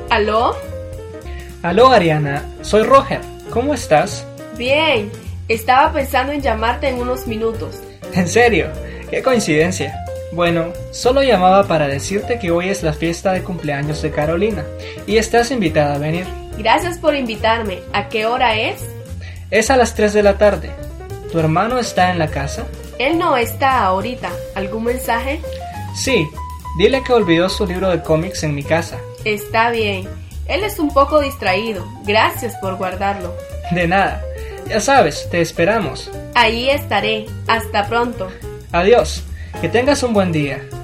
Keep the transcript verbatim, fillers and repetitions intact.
¿Aló? Aló, Ariana, soy Roger. ¿Cómo estás? Bien, estaba pensando en llamarte en unos minutos. ¿En serio? ¡Qué coincidencia! Bueno, solo llamaba para decirte que hoy es la fiesta de cumpleaños de Carolina y estás invitada a venir. Gracias por invitarme. ¿A qué hora es? Es a las tres de la tarde. ¿Tu hermano está en la casa? Él no está ahorita. ¿Algún mensaje? Sí, dile que olvidó su libro de cómics en mi casa. Está bien. Él es un poco distraído. Gracias por guardarlo. De nada. Ya sabes, te esperamos. Ahí estaré. Hasta pronto. Adiós. Que tengas un buen día.